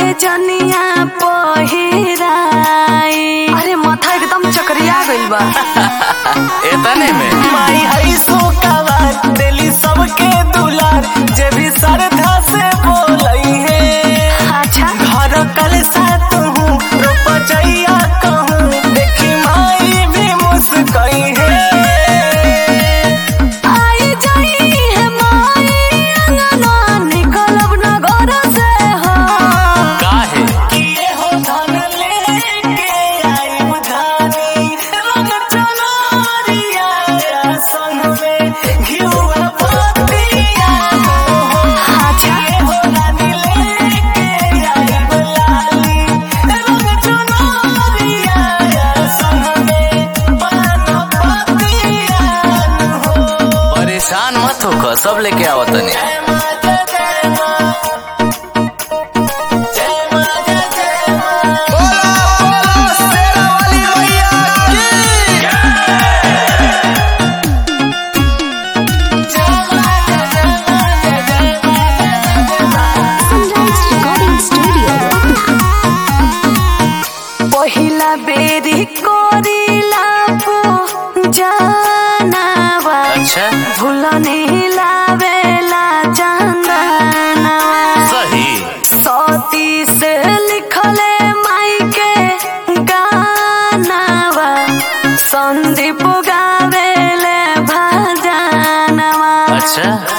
के जनिया पहिराई। अरे माथा एकदम चकरिया गइल बा। एतने में माई हई सोकावा दिली सबके दुलार जे भी श्रद्धा से बोलई है। अच्छा घर कल सा तू रोपचैया कहूँ देखी माई भी मुस्कई है। आई जाई है माई अंगना निकलब न घर से हो। काहे किए हो धन लेके आई उधारी रंग चनरिया संग में घिउआ पतिया हो। अच्छा किए हो रानी लेके आई बुलाली रंग चनरिया संग में पान पतिया हो। परेशान मत होकर सब लेके आओ तनी। जय मां जय जय मां जय मां जय जय मां। बोला बोला शेरा वाली मैया की पहिला बेरी कोरिला पूजनावा अच्छा भूलनी लावेला चंदनावा। सही सती से लिखले माई के गानावा संदीप गावेले भजनवा। अच्छा